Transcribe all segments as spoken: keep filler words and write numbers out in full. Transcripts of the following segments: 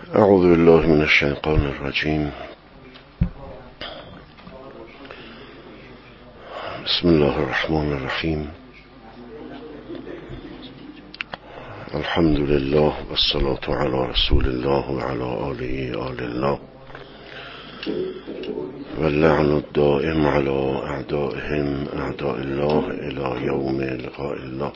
اعوذ بالله من الشیطان الرجیم. بسم الله الرحمن الرحیم. الحمد لله والصلاة على رسول الله وعلى آله آل الله واللعن الدائم على اعدائهم اعداء الله الى یوم لقاء الله.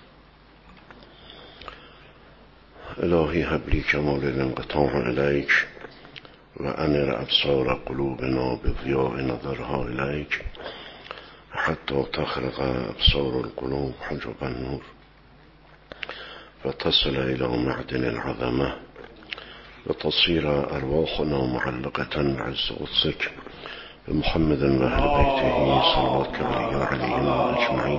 الهی هب لی کمال الانقطاع الیک و انر ابصار قلوبنا بضیاء نظرها الیک حتی تخرق ابصار القلوب حجب النور و تصل الى معدن العظمه و تصير ارواحنا معلقة عز قدسك بمحمد و اهل بیته صلواتك علیهم اجمعین.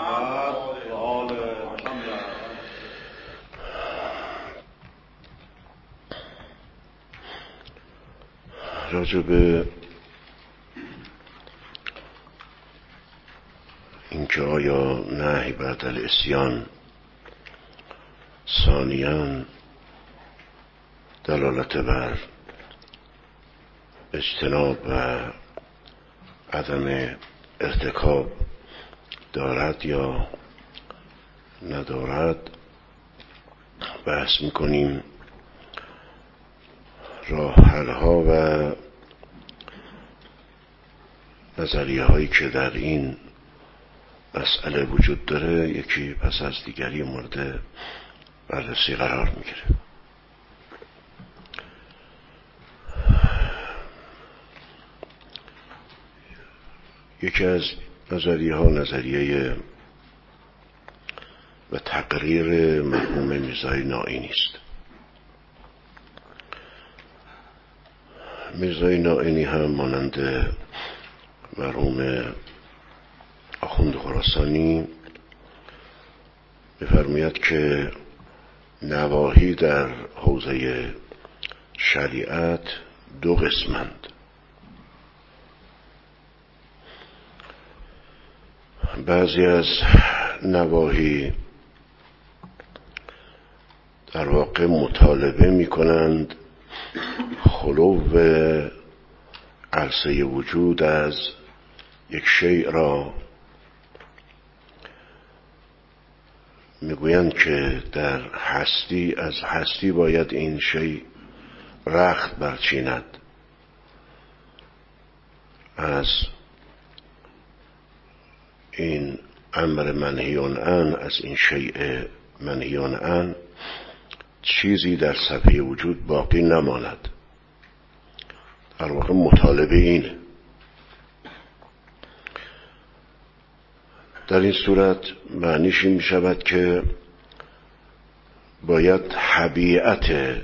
راجب اینکه آیا نهی بعد العصیان ثانیاً دلالت بر اجتناب و عدم ارتکاب دارد یا ندارد بحث میکنیم. راه حل‌ها و نظریه هایی که در این مسئله وجود داره یکی پس از دیگری مورد بررسی قرار میگیره. یکی از نظریه ها نظریه و تقریر مرحوم میرزای نائینی است. میرزای نائینی هم مانند مرحوم آخوند خراسانی می‌فرماید که نواهی در حوزه شریعت دو قسمند. بعضی از نواهی در واقع مطالبه می‌کنند خلو عرصه وجود از یک شیء را، میگویند که در هستی از هستی باید این شیء رخت برچیند، از این امر منهی عنه، از این شیء منهی عنه چیزی در صفحه وجود باقی نماند. در واقع مطالبه اینه. در این صورت معنیش این می شود که باید طبیعت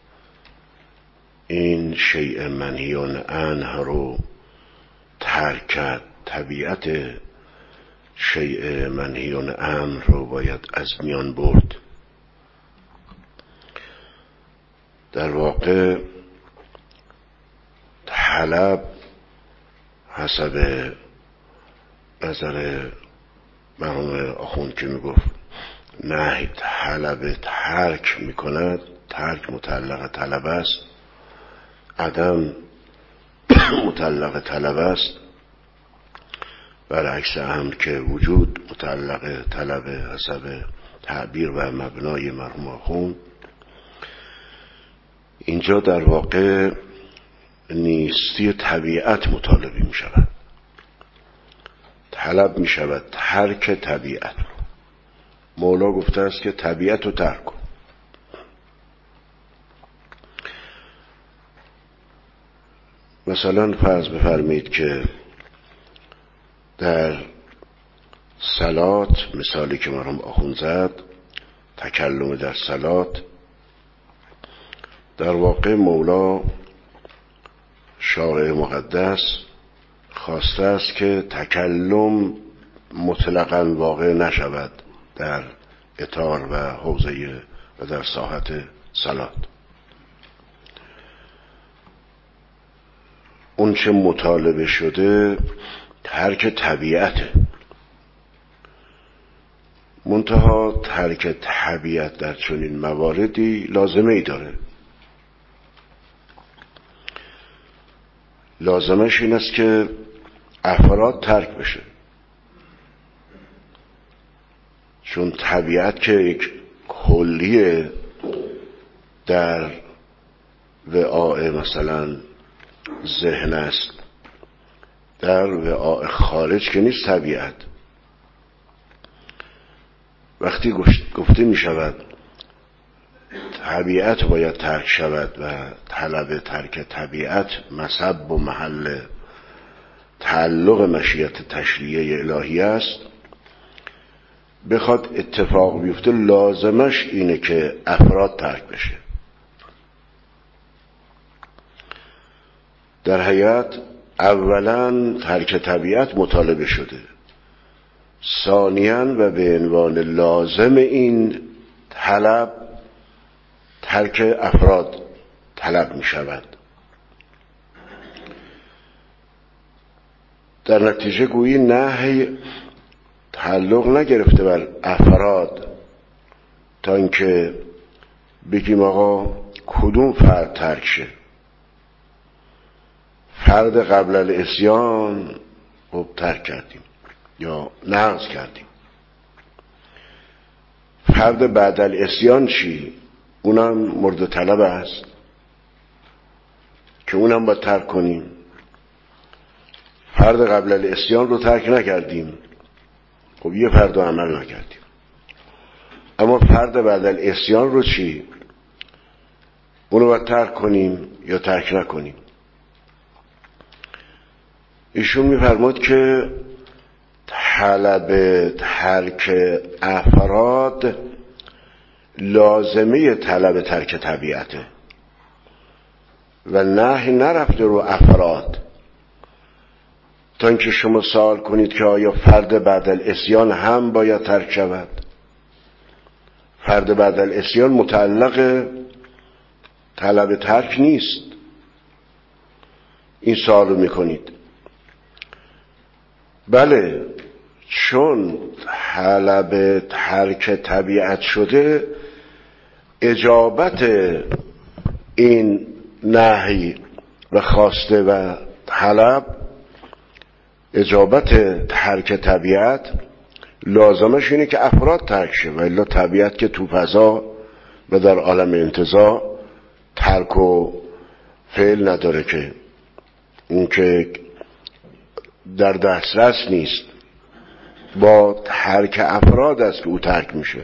این شیء منهی عنه رو ترک کرد، طبیعت شیء منهی عنه رو باید از میان برد. در واقع طلب حسب نظر مرحوم آخوند که میگفت نهی طلب ترک میکند، ترک متعلق طلب است، عدم متعلق طلب است، برعکس امر که وجود متعلق طلب حسب تعبیر و مبنای مرحوم آخوند. اینجا در واقع نیستی طبیعت مطالبه می شود، طلب می شود ترک طبیعت. مولا گفته است که طبیعت رو ترک کن. مثلا فرض بفرمایید که در صلات، مثالی که مرحوم آخوند زد، تکلم در صلات، در واقع مولا شارع مقدس خواسته است که تکلم مطلقاً واقع نشود در اطار و حوزه و در ساحت صلات. اون چه مطالبه شده ترک طبیعته. منتها ترک طبیعت در چنین مواردی لازمه ای داره. لازمش این است که افراد ترک بشه، چون طبیعت که یک کلیه در وعاء مثلا ذهن است، در وعاء خارج که نیست طبیعت. وقتی گفته می شود طبیعت باید ترک شود و طلب ترک طبیعت مصب و محل تعلق مشیت تشریعی الهی است، بخواد اتفاق بیفته لازمش اینه که افراد ترک بشه. در حقیقت اولا ترک طبیعت مطالبه شده، ثانیاً و به عنوان لازم این طلب ترک افراد طلب می شود. در نتیجه گویی نهی تعلق نگرفته بر افراد تا اینکه بگیم آقا کدوم فرد ترک شه. فرد قبل العصیان خب ترک کردیم یا نقض کردیم. فرد بعد العصیان چی؟ اونم مورد طلب است که اونم باید ترک کنیم. فرد قبل العصیان رو ترک نکردیم، خب یه فرد رو عمل نکردیم. اما فرد بعد العصیان رو چی؟ اونو باید ترک کنیم یا ترک نکنیم. ایشون میفرماد که طلب ترک افراد لازمه طلب ترک طبیعته و نهی نرفته رو افراد تا اینکه شما سوال کنید که آیا فرد بعد العصیان هم باید ترک شود. فرد بعد العصیان متعلق طلب ترک نیست. این سوال رو میکنید. بله، چون طلب ترک طبیعت شده، اجابت این نهی و خواسته و طلب، اجابت ترک طبیعت لازمش اینه که افراد ترک شه، و الا طبیعت که تو فضا و در عالم انتزاع ترک و فعل نداره، که این که در دسترس نیست، با ترک افراد است که او ترک میشه.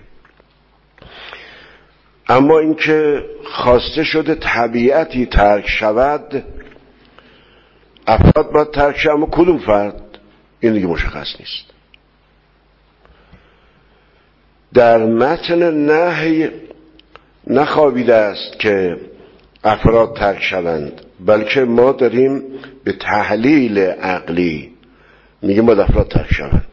اما اینکه خواسته شده طبیعتی ترک شود، افراد باید ترک شد، اما کدوم فرد این دیگه مشخص نیست. در متن نهی نخوابیده است که افراد ترک شوند، بلکه ما داریم به تحلیل عقلی میگیم باید افراد ترک شوند.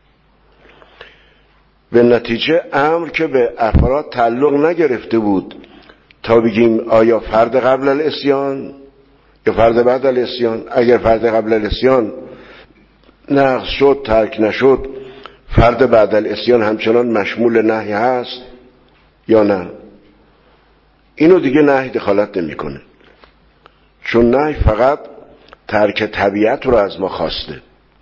به نتیجه امر که به افراد تعلق نگرفته بود تا بگیم آیا فرد قبل العصیان یا فرد بعد العصیان. اگر فرد قبل العصیان نقض شد، ترک نشد، فرد بعد العصیان همچنان مشمول نهی هست یا نه، اینو دیگه نهی دخالت نمیکنه، چون نهی فقط ترک طبیعت رو از ما خواسته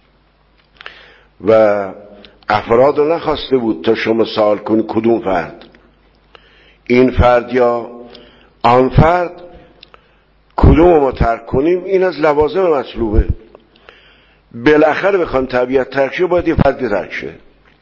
و افراد رو نخواسته بود تا شما سوال کنی کدوم فرد، این فرد یا آن فرد، کدوم ما ترک کنیم. این از لوازم مطلوبه. بالاخره بخوام طبیعت ترک شه، باید یه فرد ترک شه.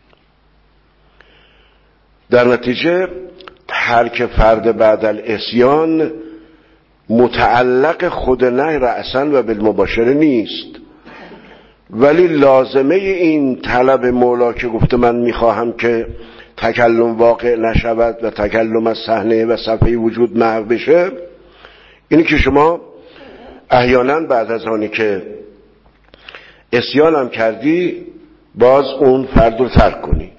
در نتیجه ترک فرد بعد العصیان متعلق خود نهی رأساً و بالمباشره نیست، ولی لازمه این طلب مولا که گفته من میخواهم که تکلم واقع نشود و تکلم از صحنه و صفحه وجود محو بشه، اینی که شما احیانا بعد از آنی که عصیان هم کردی باز اون فرد رو ترک کنی.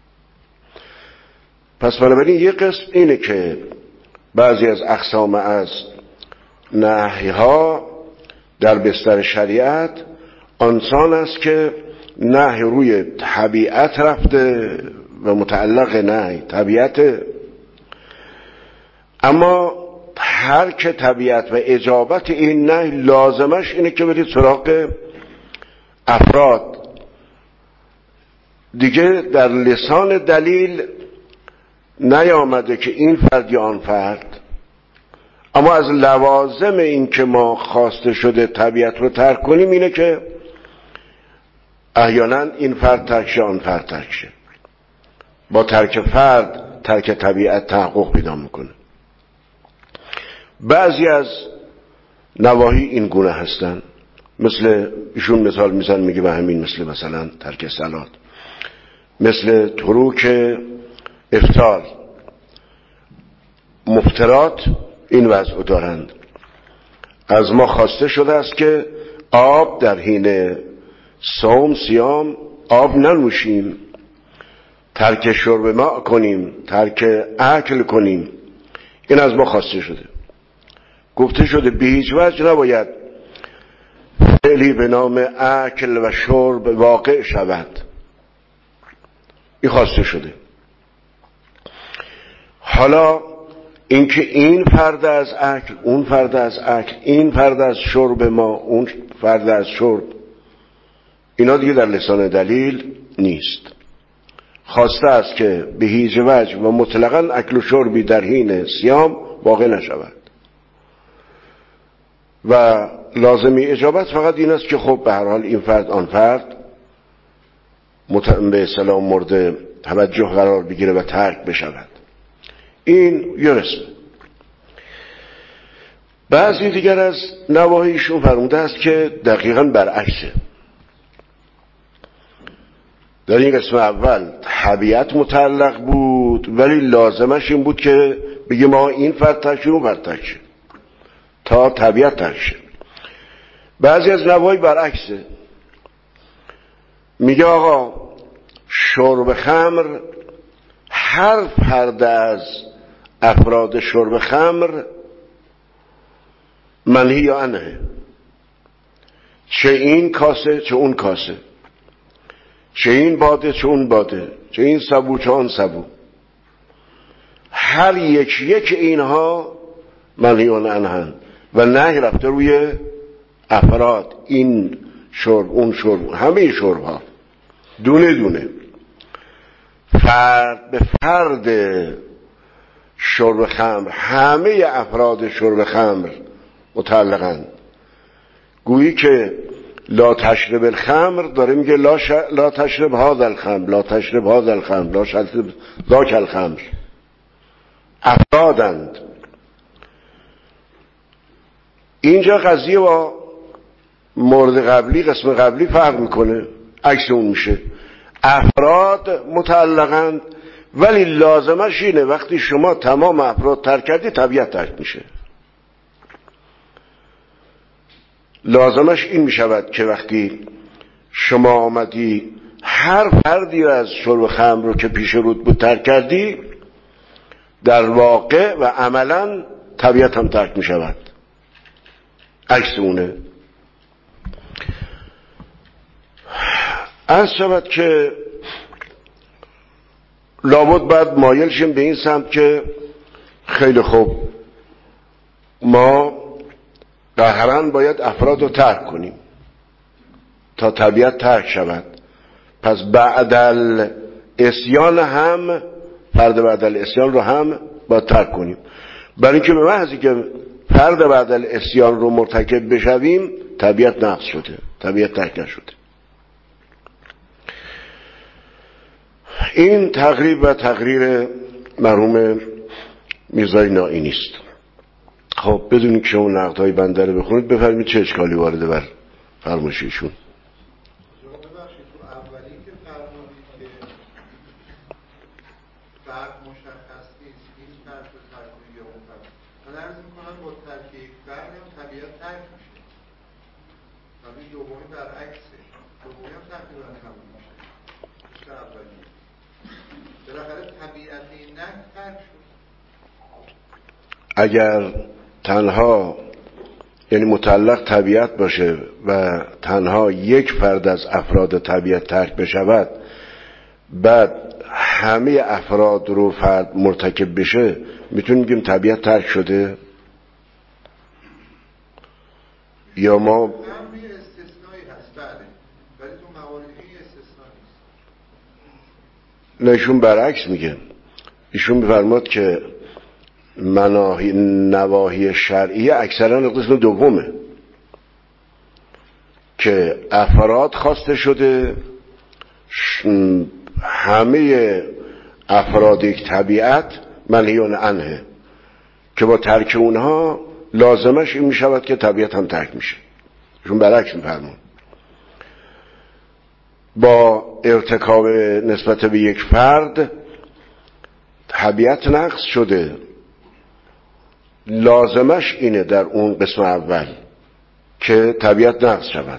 پس بنابراین یه قسم اینه که بعضی از اقسام از نهی ها در بستر شریعت آنسان است که نهی روی طبیعت رفته و متعلق نهی طبیعت، اما ترک طبیعت و اجابت این نهی لازمش اینه که برید سراغ افراد. دیگه در لسان دلیل نیامده که این فرد یا آن فرد، اما از لوازم این که ما خواسته شده طبیعت رو ترک کنیم اینه که احیانا این فرد ترک شه، آن فرد ترک شه. با ترک فرد ترک طبیعت تحقق پیدا میکنه. بعضی از نواهی این گونه هستن، مثل ایشون مثال میزن میگه به همین، مثل مثلا ترک صلات، مثل تروک افطار. مفترات این وضع دارند. از ما خواسته شده است که آب در حین صوم صیام آب ننوشیم، ترک شرب ماء کنیم، ترک اکل کنیم. این از ما خواسته شده. گفته شده به هیچ وجه نباید فعلی به نام اکل و شرب واقع شود. این خواسته شده. حالا اینکه این فرد از اکل، اون فرد از اکل، این فرد از شرب ما، اون فرد از شرب، اینا دیگه در لسان دلیل نیست. خواسته است که به هیچ وجه و مطلقاً اکل و شربی در حین صیام واقع نشود و لازمی اجابت فقط این است که خب به هر حال این فرد آن فرد به اصطلاح مورد توجه قرار بگیره و ترک بشود. این یه رسمه. بعضی دیگر از نواهیشون فرموده است که دقیقاً برعکسه. در این قسم اول طبیعت متعلق بود، ولی لازمش این بود که بگه ما این فرد ترک شه، اون فرد ترک شه، تا طبیعت ترک شه. بعضی از نواهی برعکسه، میگه آقا شرب خمر، هر فرد از افراد شرب خمر منهی عنه، چه این کاسه چه اون کاسه، چه این باده چه اون باده، چه این سبو چه آن سبو، هر یک یک اینها منهی عنه و نهی رفته روی افراد. این شرب اون شرب، همه شرب ها دونه دونه، فرد به فرد شرب خمر، همه افراد شرب خمر متعلقند. گویی که لا تشرب الخمر داره میگه لا, ش... لا تشرب هذا الخمر، لا تشرب هذا الخمر، لا تشرب ذاک الخمر. افرادند. اینجا قضیه با مورد قبلی، قسم قبلی فرق میکنه، عکس اون میشه. افراد متعلقند، ولی لازمش اینه وقتی شما تمام افراد ترک کردی طبیعت ترک میشه. لازمش این میشود که وقتی شما آمدی هر فردی از شرب خمر رو که پیش رود بود ترک کردی، در واقع و عملا طبیعت هم ترک میشود. عکس اونه. عرض شود که لابد بعد مایل شیم به این سمت که خیلی خوب ما قهرن باید افراد رو ترک کنیم تا طبیعت ترک شود. پس بعد الاسیان هم، فرد بعد الاسیان رو هم باید ترک کنیم، برای اینکه به محضی که فرد بعد الاسیان رو مرتکب بشویم طبیعت نقض شده، طبیعت ترک نشده. این تقریب و تقریر مرحوم میرزای نائی نیست. خب بدونید که شما نقدهای بنده رو بخونید، بفرمایید چه اشکالی وارده بر فرمایششون. ببخشید تو اولی که فرمودید که فرد مشخص نیست، این فرد رو ترک یا اون فرد، من عرض میکنم با ترک یک فرد هم طبیعت ترک میشه، ولی دومی برعکسه، دومی هم تقریبا همون میشه مثل اولی. بالاخره طبیعت این نهی ترک شد. اگر تنها یعنی متعلق طبیعت باشه و تنها یک فرد از افراد طبیعت ترک بشود، بعد همه افراد رو فرد مرتکب بشه، میتونیم بگیم طبیعت ترک شده؟ یا ما امری استثنایی هست بله، ولی تو موارد این استثنا نیست. نه ایشون برعکس میگه. ایشون میفرماد که مناهی نواهی شرعی اکثرا قسم دومه که افراد خواسته شده، همه افراد یک طبیعت منهیون عنه که با ترک اونها لازمش این میشود که طبیعت هم ترک میشه. ایشون برعکس میفرمون. با ارتکاب نسبت به یک فرد طبیعت نقص شده، لازمش اینه در اون قسم اول که طبیعت نقص شود.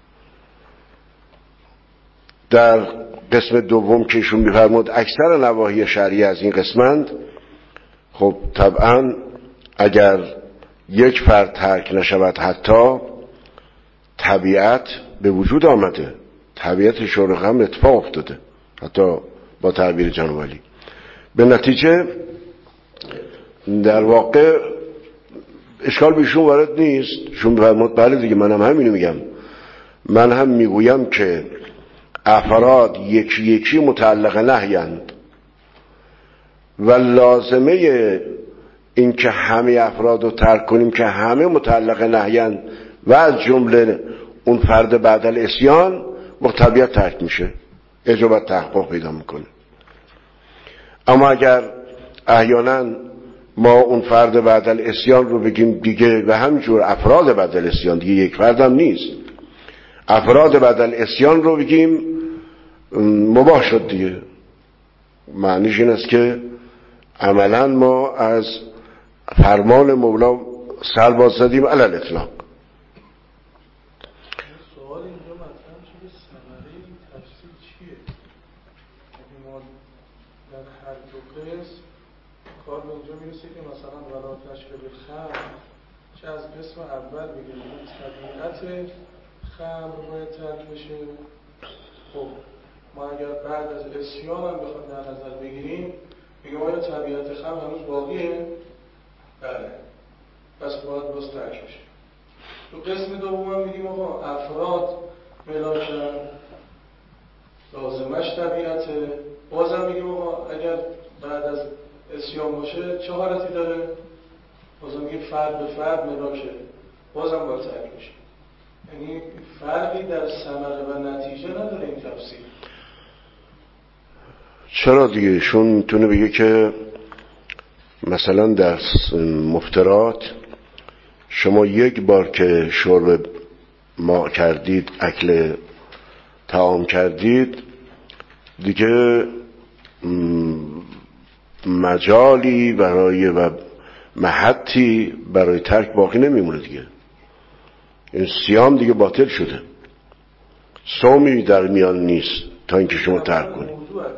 در قسم دوم که ایشون می‌فرمود اکثر نواهی شرعی از این قسمند، خب طبعا اگر یک فرد ترک نشود حتی طبیعت به وجود آمده، طبیعت شروع هم اتفاق افتاده، حتی با تعبیر جناب علی. به نتیجه در واقع اشکال بیشون وارد نیست. شون بفرمود بله دیگه، منم همینو میگم. من هم میگویم که افراد یکی یکی متعلق نهیند و لازمه این که همه افراد رو ترک کنیم که همه متعلق نهیند و از جمله اون فرد بعد الاسیان با طبیعت ترک میشه، اجابت تحقق پیدا میکنه. اما اگر احیانا ما اون فرد بعد الاسیان رو بگیم دیگه و همینجور افراد بعد الاسیان، دیگه یک فرد هم نیست، افراد بعد الاسیان رو بگیم مباح شد دیگه، معنیش این است که عملا ما از فرمان مولا سر باز زدیم علی الاطلاق. سوال اینجا مطرح شده ثمره این تفسیر چیه؟ یعنی ما در هر دو قسم کار به اونجا میرسه که مثلا ولا تشرب خمر چه از قسم اول بگیم طبیعت خمر باید ترک بشه. خب ما اگر بعد از اسیان هم بخواد در نظر بگیریم بگیم آیا طبیعت خمر هنوز باقیه؟ بله، پس باید باز ترک بشه. تو قسم دوم هم میگیم آقا افراد ملاکن لازمش طبیعته، بازم میگیم آقا اگر بعد از اسیان باشه چه حالتی داره؟ بازم میگیم فرد به فرد ملاکه، بازم باید ترک بشه. یعنی فرقی در ثمره و نتیجه نداره این تفسیر. چرا دیگه؟ شون میتونه بگه که مثلا در مفترات شما یک بار که شرب ما کردید، اکل طعام کردید، دیگه مجالی برای و محطی برای ترک باقی نمیمونه دیگه. این صیام دیگه باطل شده، صومی در میان نیست تا اینکه شما ترک کنید.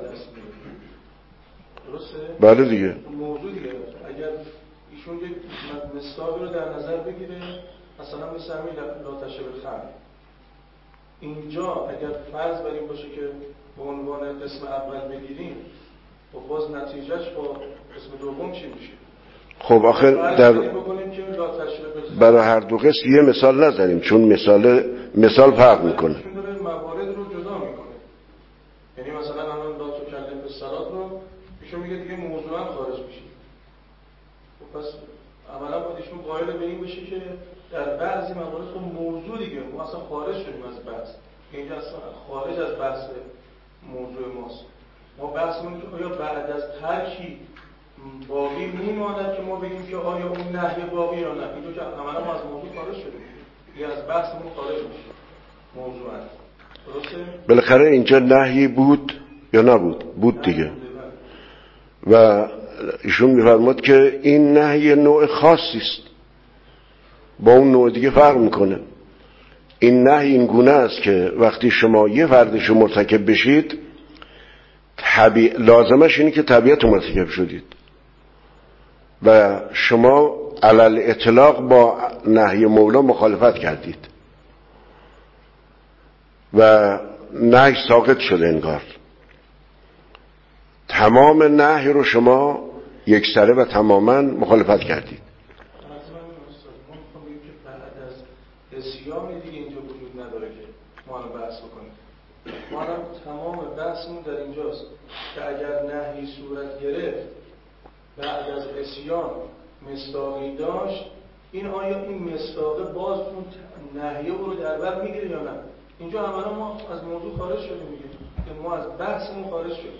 بله دیگه. موضوع دیگه اگر ایشون یک مثال رو در نظر بگیره، مثلا مثل همین لا تشرب خمر، اینجا اگر فرض بر این باشه که به عنوان قسم اول بگیریم و باز نتیجهش با قسم دوم چی میشه؟ خب آخر در برای هر دو قسم یه مثال نزنیم، چون مثال مثال فرق میکنه. چون داره موارد رو جدا میکنه. یعنی مثلا الان لا تکلم بالصلات رو ایشون میگه دیگه موضوعا خارج میشه. خب پس اولا باید ایشون قائل به این بشه که در بعضی موارد خب موضوع دیگه ما اصلا خارج شدیم از بحث، اینجا اصلا خارج از بحث موضوع ماست. ما بحثمون که آیا بعد از ترکی باقی میماند که ما بگیم که آیا اون نهی باقی یا نه. اینجا که عملا ما از موضوع خارج شدیم، دیگه از بحثمون خارج میشه موضوع هست. درسته؟ بالاخره اینجا نهی بود یا نبود؟ بود دیگه. و ایشون میفرماد که این نهی نوع خاصی است، با اون نوع دیگه فرق میکنه. این نهی این گونه است که وقتی شما یه فردش رو مرتکب بشید، طبیع... لازمش اینه که طبیعت رو مرتکب شدید و شما علل اطلاق با نهی مولا مخالفت کردید و نهی ساقط شده انگار. تمام نهی رو شما یک سره و تماما مخالفت کردید. بعد از اسیانی دیگه اینجا وجود نداره که ما الان بحث بکنیم. ما الان تمام بحثمون در اینجاست که اگر نهی صورت گرفت بعد از اسیان مصداقی داشت، این آیا این مصداقه باز اون نهیه رو در بر میگیره یا نه؟ اینجا عملا ما از موضوع خارج شدیم میگیم که ما از بحثمون خارج شدیم.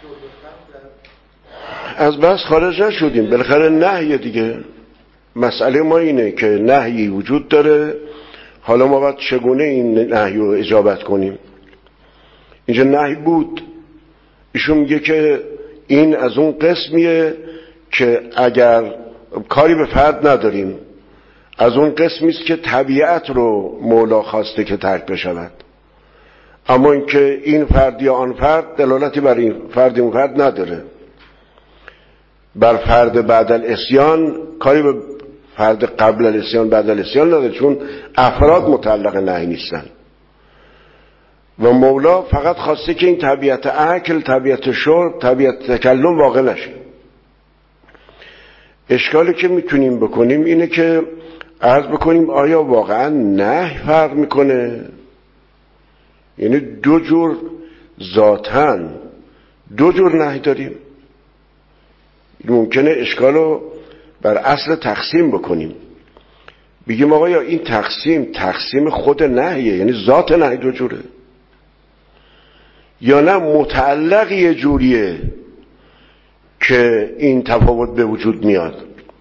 از بحث خارج نشدیم، بالاخره نهی دیگه. مسئله ما اینه که نهی وجود داره، حالا ما باید چگونه این نهی رو اجابت کنیم. اینجا نهی بود، ایشون میگه که این از اون قسمیه که اگر کاری به فرد نداریم، از اون قسمیست که طبیعت رو مولا خواسته که ترک بشود، اما اینکه این فرد یا آن فرد دلالتی بر این فرد اون فرد نداره. بر فرد بعد الاسیان کاری به فرد قبل الاسیان بعد الاسیان نداره، چون افراد متعلق نهی نیستن و مولا فقط خواسته که این طبیعت عقل، طبیعت شرب، طبیعت تکلم واقع نشه. اشکالی که میتونیم بکنیم اینه که عرض بکنیم آیا واقعا نهی فرق میکنه؟ یعنی دو جور ذاتن دو جور نهی داریم. ممکنه اشکالو بر اصل تقسیم بکنیم، بگیم آقا یا این تقسیم تقسیم خود نهیه، یعنی ذات نهی دو جوره، یا نه متعلق یه جوریه که این تفاوت به وجود میاد.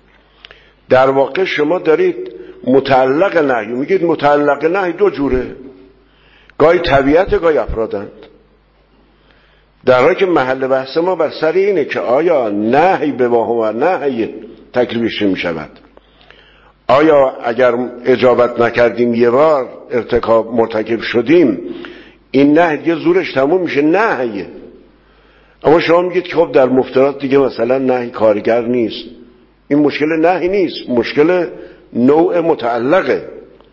در واقع شما دارید متعلق نهی میگید متعلق نهی دو جوره، گاهی طبیعت گاهی افرادند، در حالی که محل بحث ما بر سر اینه که آیا نهی به ما هم نهی تکلیفش می شود. آیا اگر اجابت نکردیم یه بار ارتکاب مرتکب شدیم این نهی دیگه زورش تموم میشه نهیه. اما شما میگید که خب در مفترضات دیگه مثلا نهی کارگر نیست. این مشکل نهی نیست، مشکل نوع متعلقه.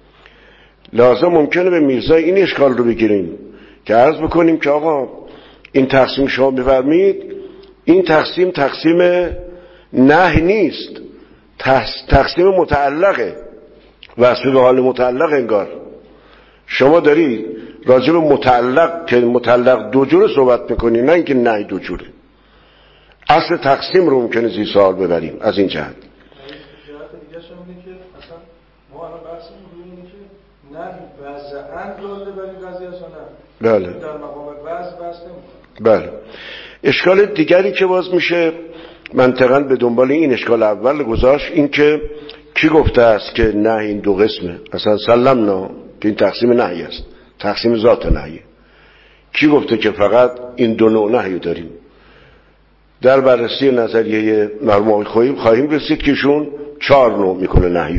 لازم ممکنه به میرزای این اشکال رو بگیریم که عرض بکنیم که آقا این تقسیم شما بفرمید، این تقسیم تقسیم نهی نیست، تقسیم متعلقه، وصف به حال متعلق انگار. شما دارید راجع به متعلق که متعلق دو جوره صحبت میکنی، نه اینکه نهی دو جوره. اصل تقسیم رو ممکنه زیر سوال ببریم از این جهت. جهت دیگه شما اینه که اصلا ما الان بحثمون روی اینه که نهی وضعاً داده بر این قضیه اصلا نه. بله. در مقام وضع بحث نمی‌کنه. بله. اشکال دیگری که باز میشه منطقاً به دنبال این اشکال اول گذاشت، این که کی گفته است که نهی این دو قسمه؟ اصلا سلمنا که این تقسیم نهی است، تقسیم ذات نهی. کی گفته که فقط این دو نوع نهی داریم؟ در بررسی نظریه مرمومی خواهیم خواهیم رسید که شون چهار نوع میکنه نهیو.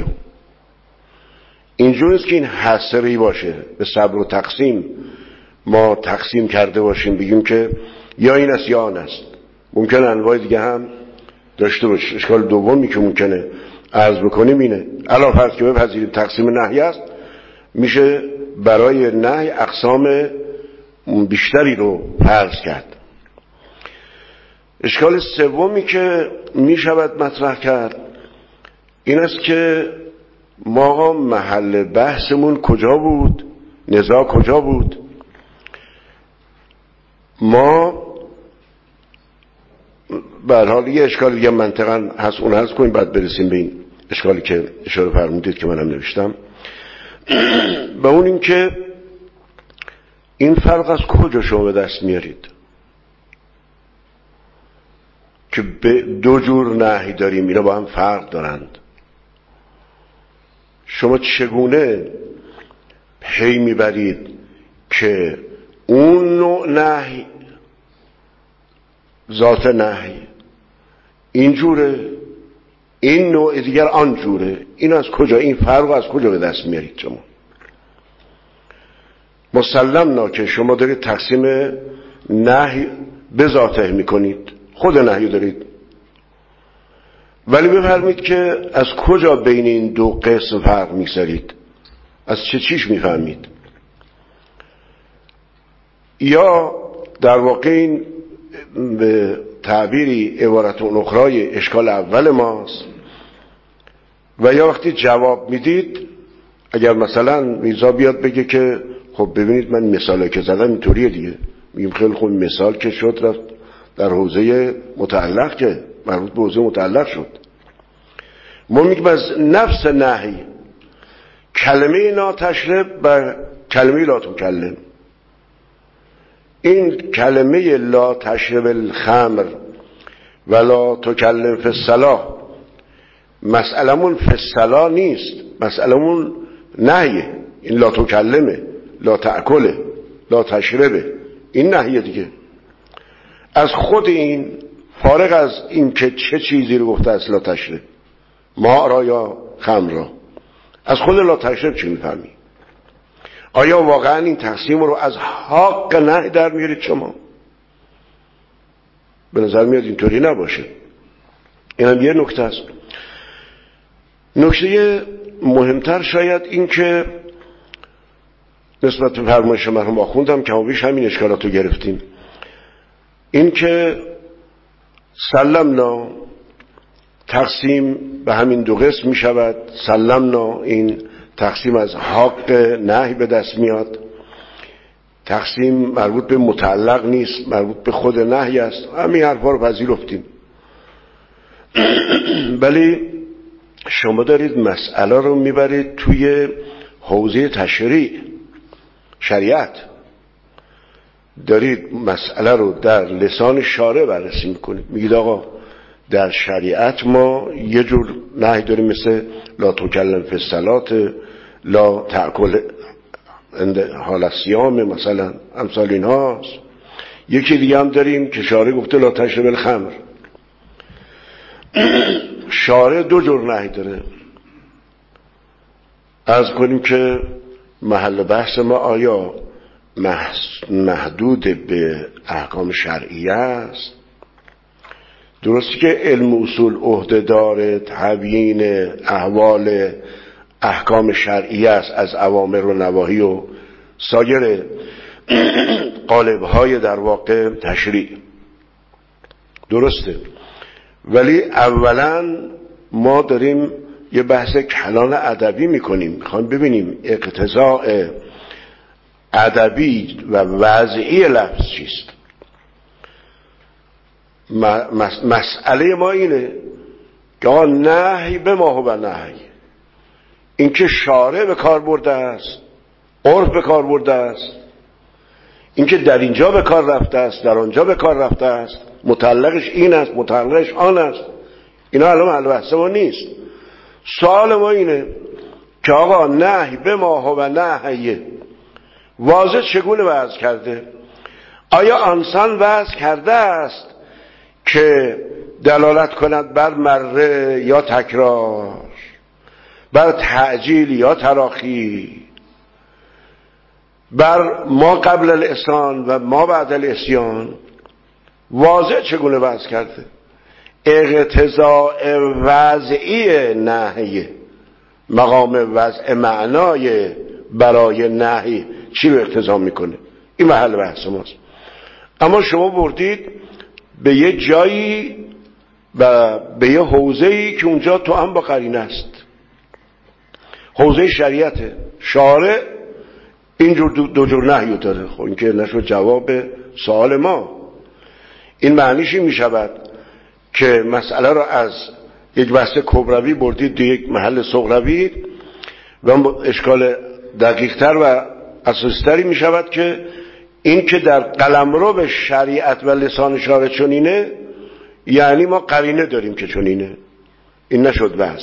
اینجور نیست که این حصری باشه به صبر و تقسیم ما تقسیم کرده باشیم بگیم که یا این است یا آن است. ممکنه انواع دیگه هم داشته باشه. اشکال دومی که ممکنه عرض بکنیم اینه، علاوه بر که بپذیریم تقسیم نهی است، میشه برای نهی اقسام بیشتری رو فرض کرد. اشکال سومی که میشود مطرح کرد این است که ما محل بحثمون کجا بود، نزاع کجا بود. ما به هر حال یه اشکال دیگه منطقاً هست، اون هست کنیم بعد برسیم به این اشکالی که اشاره فرمودید که منم نوشتم. به اون این که این فرق از کجا شما به دست میارید که به دو جور نهی داریم، اینا با هم فرق دارند. شما چگونه پی میبرید که اون نوع نهی ذات نهی اینجوره، این نوع دیگر آنجوره؟ این از کجا، این فرق از کجا به دست میارید شما؟ مسلمنا که شما دارید تقسیم نهی به ذاته میکنید، خود نهی دارید، ولی بفرمید که از کجا بین این دو قسم فرق میگذارید؟ از چه چیش میفهمید؟ یا در واقع این به تعبیری عبارت اون اخرای اشکال اول ماست، و یا وقتی جواب میدید اگر مثلا میرزا بیاد بگه که خب ببینید من مثالی که زدم اینطوریه دیگه، میگیم خیلی خوب مثال که شد رفت در حوزه متعلق که مربوط به حوزه متعلق شد. ما میگیم از نفس نهی کلمه ناتشرب و کلمه لا تکلم، این کلمه لا تشرب الخمر و لا تکلم فی الصلاة مسئلمون فی الصلاة نیست، مسئلمون نهیه. این لا تکلمه، لا تأکله، لا تشربه، این نهیه دیگه. از خود این فارغ از این که چه چیزی رو گفته است لا تشرب، ما را یا خمر را، از خود لا تشرب چی میفهمی؟ آیا واقعا این تقسیم رو از حق نهی در میارید شما؟ به نظر میاد اینطوری نباشه. این هم یه نکته است. نکته مهمتر شاید این که نسبت به فرمایش مرحوم آخوندم که همون بیش همین اشکالات رو گرفتیم، این که سلمنا تقسیم به همین دو قسم می شود. سلمنا این تقسیم از حق نهی به دست میاد، تقسیم مربوط به متعلق نیست، مربوط به خود نهی است. همین حرفا رو پذیرفتیم. ولی شما دارید مسئله رو میبرید توی حوزه تشریع، شریعت، دارید مسئله رو در لسان شارع بررسی میکنید. میگید آقا در شریعت ما یه جور نهی داریم مثل لا تکلم فی الصلاة، لا تأکل حال الصیام، مثلا امثال این هاست. یکی دیگه هم داریم که شارع گفته لا تشرب الخمر. شارع دو جور نهی داره. عرض کنیم که محل بحث ما آیا محدود به احکام شرعیه است؟ درستی که علم اصول عهده داره تبیین احوال احکام شرعیه است از اوامر و نواهی و سایر قالب‌های در واقع تشریع، درسته. ولی اولا ما داریم یه بحث کلان ادبی میکنیم، میخوایم ببینیم اقتضاء ادبی و وضعی لفظ چیست. مسئله ما اینه که آقا نهی به ما و نهی، اینکه شارع به کار برده است، عرف به کار برده است، اینکه در اینجا به کار رفته است، در آنجا به کار رفته است، متعلقش این است، متعلقش آن است، اینا الان محل بحث ما نیست. سوال ما اینه که آقا نهی به ما و نهی واضح چگونه وضع کرده؟ آیا آنسان وضع کرده است که دلالت کند بر مره یا تکرار، بر تعجیل یا تراخی، بر ما قبل الاسیان و ما بعد الاسیان؟ واضح چگونه وضع کرده؟ اقتضاء وضعی نهی، مقام وضع معنای برای نهی چی رو اقتضا میکنه؟ این محل بحث ماست. اما شما بردید به یه جایی و به یه حوزه‌ای که اونجا تو هم با قرینه است، حوزه شریعته. شارع اینجور دو جور نهی داره. خب این که نشد جواب سوال ما. این معنیش این میشود که مسئله رو از یک بحث کبروی بردید به یک محل صغروی و اشکال دقیق‌تر و اساسی‌تری میشود که این که در قلمرو به شریعت و لسان شارع چنینه، یعنی ما قرینه داریم که چنینه. این نشد بحث.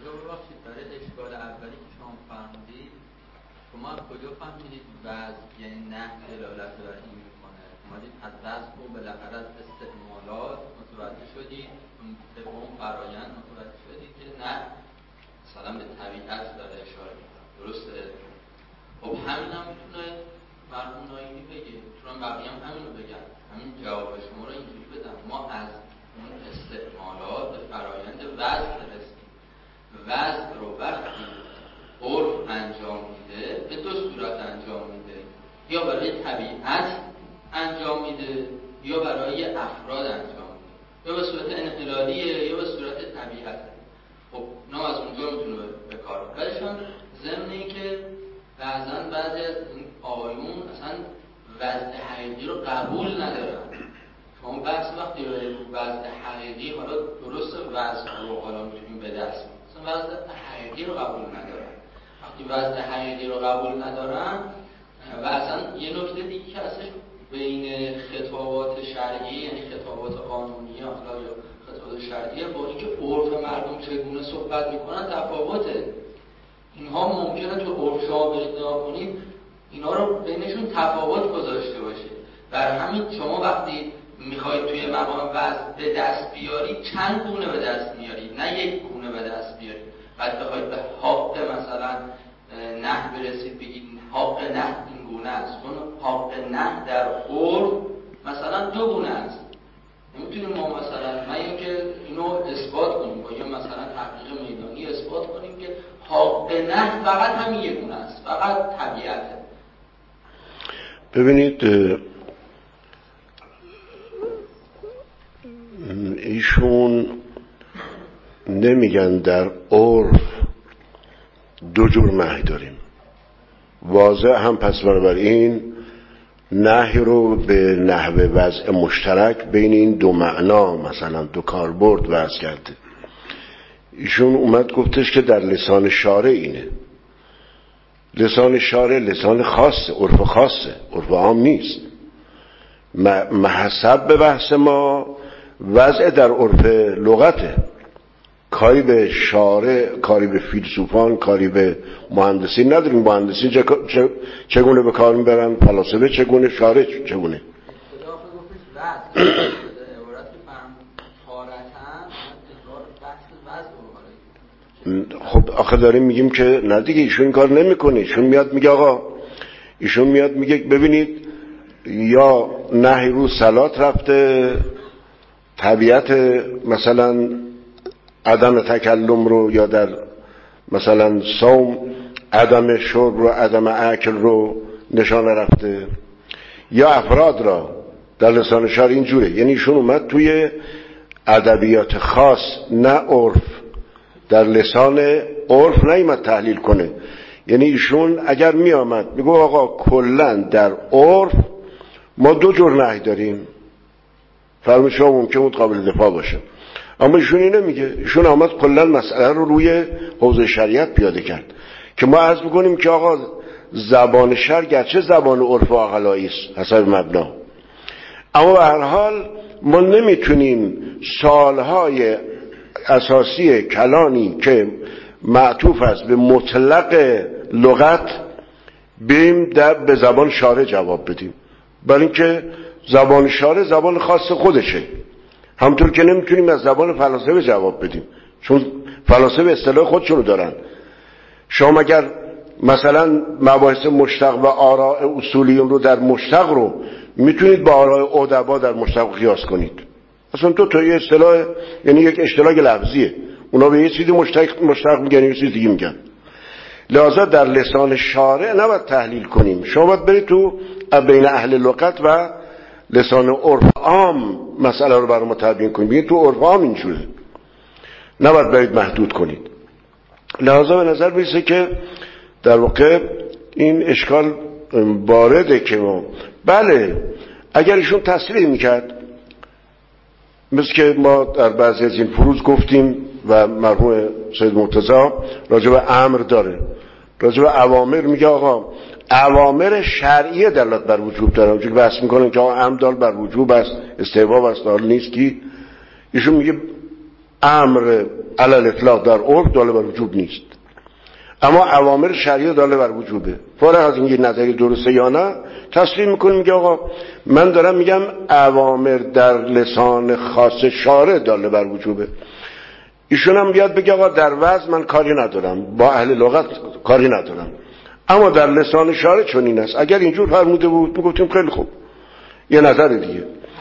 خب همین هم میتونه مرحوم نایمی بگه، چون بقیه هم همین رو بگن، همین جواب شما رو اینجوری بدم. ما از اون استعمالات به فرایند وضع رسیم. وضع رو وقتی عرف انجام میده به دو صورت انجام میده، یا برای طبیعت انجام میده یا برای افراد انجام میده، یا به صورت انحلالیه یا به صورت طبیعته. خب نه از اونجا میتونه به کار. ولیشون ضمن این که وضع حقیقی رو قبول ندارن. شما بحث وقتی وضع حقیقی، حالا درست وضع رو حالا میتونیم به دست میاریم، مثلا وضع حقیقی رو قبول ندارن. وقتی وضع حقیقی رو قبول ندارن و اصلا یه نکته دیگه که اصلا بین خطابات شرعی، یعنی خطابات قانونی حالا یا خطابات شرعی با اینکه عرف مردم چگونه صحبت میکنن تفاوته. اینها ممکنه تو عرف شما نگاه کنید اینا رو بینشون تفاوت گذاشته باشه. بر همین شما وقتی میخواید توی مقام وضع به دست بیارید چند گونه به دست میارید، نه یک گونه به دست بیارید. بعد بخواید به حق مثلا نه برسید بگید حق نه این گونه است، چون حق نه در عرف مثلا دو گونه است. نمیتونیم ما مثلا من اینکه اینو اثبات کنیم با یا مثلا تحقیق میدانی اثبات کنیم که حق نه فقط همین یک گونه است، فقط طبیعته. ببینید ایشون نمیگن در عرف دو جور نهی داریم، واضح هم پس بنابراین نهی رو به نحو وضع مشترک بین این دو معنا مثلا دو کاربرد وضع کرده. ایشون اومد گفتش که در لسان شارع اینه. لسان شارع لسان خاصه، عرف خاصه، عرف عام نیست. محسب به بحث ما وضع در عرف لغته، کاری به شارع، کاری به فیلسوفان، کاری به مهندسین نداریم. مهندسین چه چگونه به کار میبرن، فلاسفه چگونه، شارع چگونه. خب آخه داریم میگیم که نه دیگه ایشون این کار نمیکنه. ایشون میاد میگه آقا، ایشون میاد میگه ببینید یا نهی رو صلات رفته، طبیعت مثلا عدم تکلم رو، یا در مثلا صوم عدم شرب رو، عدم اکل رو نشانه رفته، یا افراد را در لسان شارع اینجوره. یعنی ایشون اومد توی ادبیات خاص، نه عرف، در لسان عرف نیامد تحلیل کنه. یعنی ایشون اگر می آمد میگو آقا کلن در عرف ما دو جور نهی داریم، فرمایش شما ممکن بود قابل دفاع باشه، اما ایشون اینو میگه. ایشون آمد کلن مسئله رو روی حوزه شریعت پیاده کرد که ما عرض میکنیم که آقا زبان شرع گرچه زبان عرف و عقلایی است حسب مبنا، اما به هر حال ما نمیتونیم سالهای اساسی کلانی که معطوف است به مطلق لغت بیم در به زبان شارع جواب بدیم، برای اینکه زبان شارع زبان خاص خودشه. همونطور که نمیتونیم از زبان فلاسفه جواب بدیم، چون فلاسفه اصطلاح خودشونو دارن. شما اگر مثلا مباحث مشتق و آراء اصولیون رو در مشتق رو میتونید با آراء ادبا در مشتق قیاس کنید. اصلا تو تا یه اصطلاح، یعنی یک اشتراک لفظیه، اونا به یه چیزی مشتق مشتق میگن، یه چیز دیگه میگن. لذا در لسان شارع نباید تحلیل کنیم. شما باید برید تو بین اهل لغت و لسان عرف عام مسئله رو برای ما تبیین کنید. بگید تو عرف عام اینجوره، نباید برید محدود کنید. لذا به نظر میرسه که در واقع این اشکال وارده که ما بله اگر ایشون تصریح میکرد، مثل که ما در بعضی از این فروض گفتیم و مرحوم سید مرتضی راجع به امر داره، راجع به اوامر میگه آقا اوامر شرعیه دلالت بر وجوب داره، اونجوری بحث میکنن که آقا امر دال بر وجوب است، استحباب است، دال نیست. کی ایشون میگه امر علی اطلاق در عرف دال بر وجوب نیست، اما اوامر شرعیه دال بر وجوبه. فارغ از اینکه نظری درسته یا نه تصریح میکنه، میگه آقا من دارم میگم اوامر در لسان خاص شارع دال بر وجوبه. ایشون هم بیاد بگه آقا در وضع من کاری ندارم، با اهل لغت کاری ندارم، اما در لسان شارع چون این است. اگر اینجور فرموده بود میگفتیم خیلی خوب، یه نظر دیگه.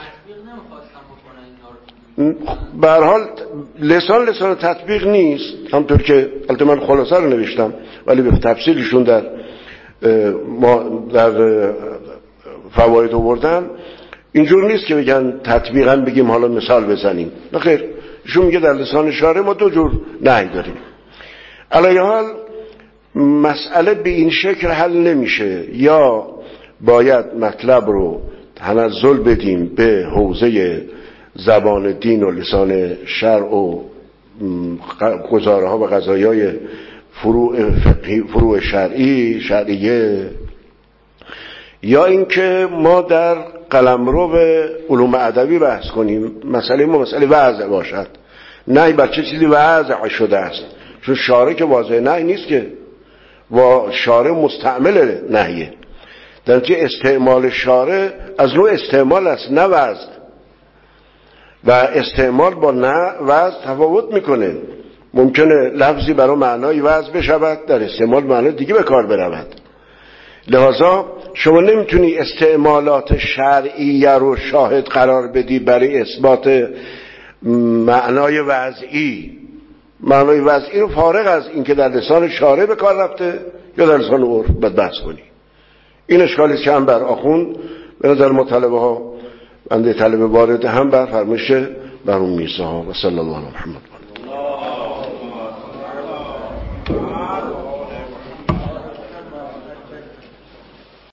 به هر حال لسان لسان تطبیق نیست، همطور که البته من خلاصه رو نوشتم ولی به تفصیلشون در ما در فواید آوردن. اینجور نیست که بگن تطبیقا بگیم حالا مثال بزنیم، نه خیر. ایشون میگه در لسان شارع ما دو جور نهی داریم. علی حال مسئله به این شکل حل نمیشه، یا باید مطلب رو تنزل بدیم به حوزه زبان دین و لسان شرع و گزاره ها و قضایای فروع فقهی، فروع شرعی شرعیه، یا اینکه ما در قلمرو علوم ادبی بحث کنیم. مسئله ما مسئله وضع باشد، نه بر چه چیزی وضع شده است، چون شارع که واضح نه نیست که، و شارع مستعمل نهیه، در نتیجه استعمال شارع از نوع استعمال است نه وضع، و استعمال با نه وضع تفاوت میکنه. ممکنه لفظی برای معنای وضع بشود، در استعمال معنای دیگه به کار برود. لذا شما نمیتونی استعمالات شرعیه رو شاهد قرار بدی برای اثبات معنای وضعی. معنای وضعی رو فارغ از اینکه در لسان شارع به کار رفته یا در لسان عرف باید بحث کنی. این اشکالی که هم بر آخوند به نظر ما طلبه ها بنده طلبه وارد هم بر فرمشه بر اون میزه ها. و صلی الله علیه محمد.